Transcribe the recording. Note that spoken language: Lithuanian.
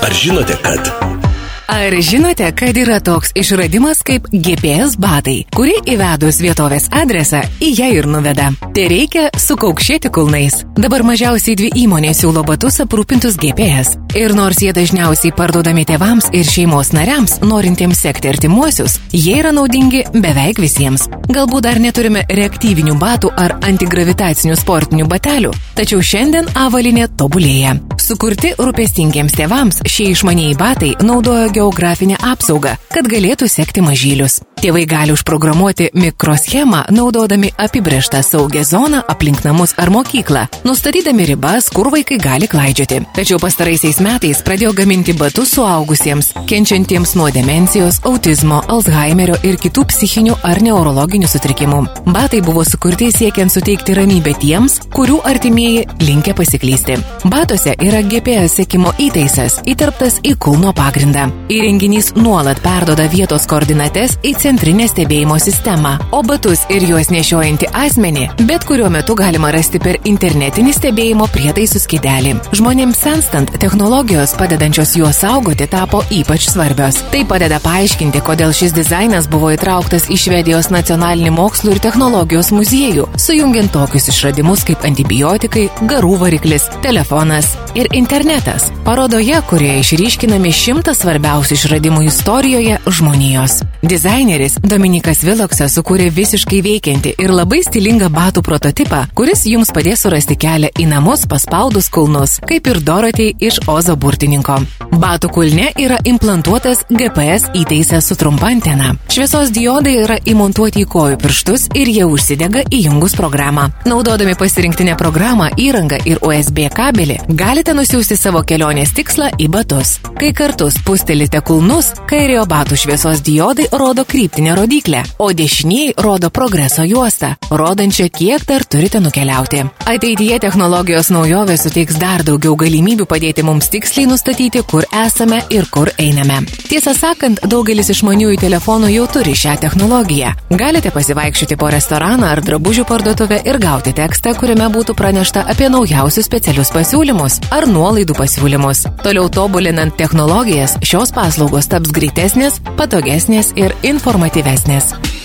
Ar žinote, kad... Ar žinote, kad yra toks išradimas kaip GPS batai, kuri įvedus vietovės adresą į ją ir nuveda? Tai reikia sukaukšėti kulnais. Dabar mažiausiai 2 įmonės siūlo batus aprūpintus GPS. Ir nors jie dažniausiai parduodami tėvams ir šeimos nariams, norintiems sekti artimuosius, jie yra naudingi beveik visiems. Galbūt dar neturime reaktyvinių batų ar antigravitacinių sportinių batelių, tačiau šiandien avalynė tobulėja. Sukurti rūpestingiems tėvams, šie išmanieji batai naudoja geografinę apsaugą, kad galėtų sekti mažylius. Tėvai gali užprogramuoti mikroschemą, naudodami apibrėžtą saugią zoną aplink namus ar mokyklą, nustatydami ribas, kur vaikai gali klaidžioti. Tačiau pastaraisiais metais pradėjo gaminti batus suaugusiems, kenčiantiems nuo demencijos, autizmo, Alzheimerio ir kitų psichinių ar neurologinių sutrikimų. Batai buvo sukurti siekiant suteikti ramybę tiems, kurių artimieji linkę pasiklysti. Batuose yra GPS sekimo įtaisas, įterptas į kulno pagrindą. Įrenginys nuolat perduoda vietos koordinates į centrinę stebėjimo sistemą, o batus ir juos nešiojantį asmenį bet kuriuo metu galima rasti per internetinį stebėjimo prietaisų skydelį. Žmonėms senstant, technologijos padedančios juos saugoti tapo ypač svarbios. Tai padeda paaiškinti, kodėl šis dizainas buvo įtrauktas į Švedijos nacionalinį mokslų ir technologijos muziejų, sujungiant tokius išradimus kaip antibiotikai, garų variklis, telefonas ir internetas. Parodoje, kurioje išryškinami 100 svarbiausių išradimų istorijoje žmonijos. Dizaineris Dominikas Viloksas sukūrė visiškai veikiantį ir labai stilingą batų prototipą, kuris jums padės surasti kelią į namus paspaudus kulnus, kaip ir Dorotei iš Ozo burtininko. Batų kulne yra implantuotas GPS įtaisas su trumpa antena. Šviesos diodai yra įmontuoti į kojų pirštus ir jie užsidega įjungus programą. Naudodami pasirinktinę programą, įrangą ir USB kabelį, galite nusiųsti savo kelionės tikslą į batus. Kai kartu spustelite kulnus, kairiojo batų šviesos diodai rodo kryptinę rodyklę, o dešinieji rodo progreso juostą, rodančią, kiek dar turite nukeliauti. Ateityje technologijos naujovės suteiks dar daugiau galimybių padėti mums tiksliai nustatyti, kur esame ir kur einame. Tiesą sakant, daugelis išmaniųjų telefonų jau turi šią technologiją. Galite pasivaikščioti po restoraną ar drabužių parduotuvę ir gauti tekstą, kuriame būtų pranešta apie naujausius specialius pasiūlymus ar nuolaidų pasiūlymus. Toliau tobulinant technologijas, šios paslaugos taps greitesnės, patogesnės ir informatyvesnės.